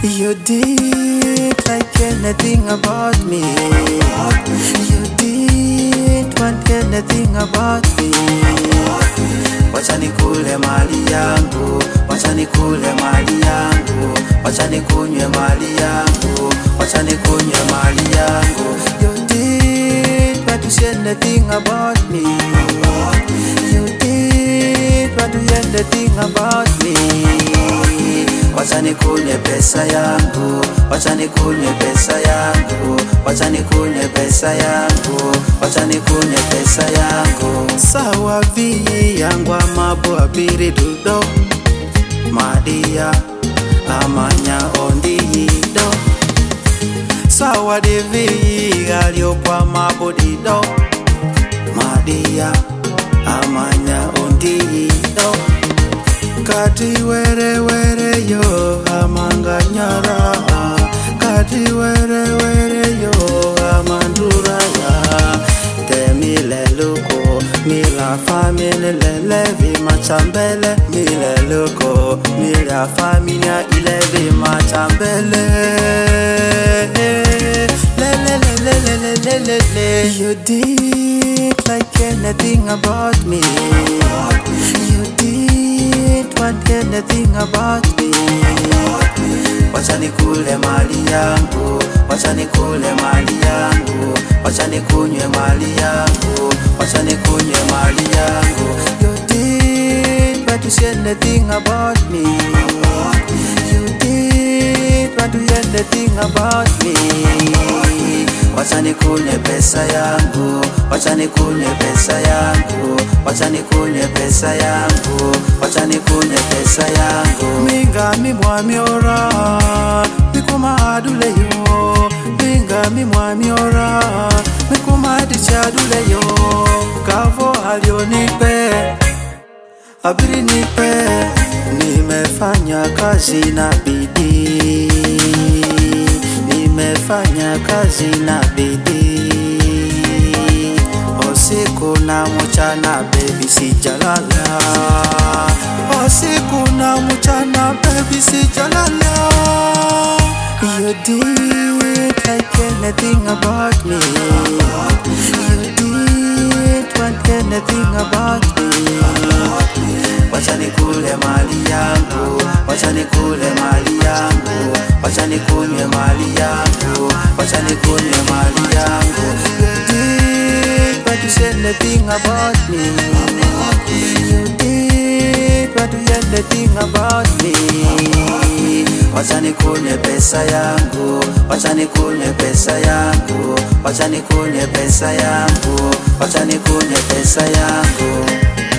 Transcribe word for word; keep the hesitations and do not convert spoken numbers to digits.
You did like anything about me. You did want anything about me. Wacha nikule mali yangu, wacha nikule mali yangu, wacha nikunywe mali yangu, wacha nikunywe mali yangu. You did want to say anything about me. You did want to hear anything about me. Wacha nikunywe pesa yangu, wacha nikunywe pesa yangu, wacha nikunywe pesa yangu, wacha nikunywe pesa yangu. Sawa vi yangu amabo abiri dudo Madia amanya ondido. Sawa devi aliopa mabodido Madia amanya ondido. Kati were were yo amanga nyara, kati were were yo amandura ya. Temile luko mila family levi machambele, mile luko mila familia ilevi machambele. Le le le le le le le le. You did like anything about me. You did want anything about me. Wacha nikule mali yangu, wacha nikule mali yangu, wacha nikunywe mali yangu, wacha nikunywe mali yangu. You did want to say anything about me. You did want to hear anything about me. Wacha nikunywe pesa yangu, wacha nikunywe pesa yangu, wacha nikunywe pesa yangu, wacha nikunywe pesa yangu. Minga mi mwami ora, mikuma adule yo. Minga mi mwami ora, mikuma adicha adule yo. Kavo alio nipe, abiri nipe. Nimefanya kazi na bidii, nimefanya kazi na bidii. Usiku na mchana baby sijalala, usiku na mchana baby sijalala. You did like anything about me. You did want anything about me. Wacha nikule mali yangu, wacha nikule mali yangu, wacha nikunywe mali yangu, wacha nikunywe mali yangu. You did want to say anything about me. You did want to hear anything about me. Wacha nikunywe pesa yangu, wacha nikunywe pesa yangu, wacha nikunywe pesa yangu, wacha nikunywe pesa yangu.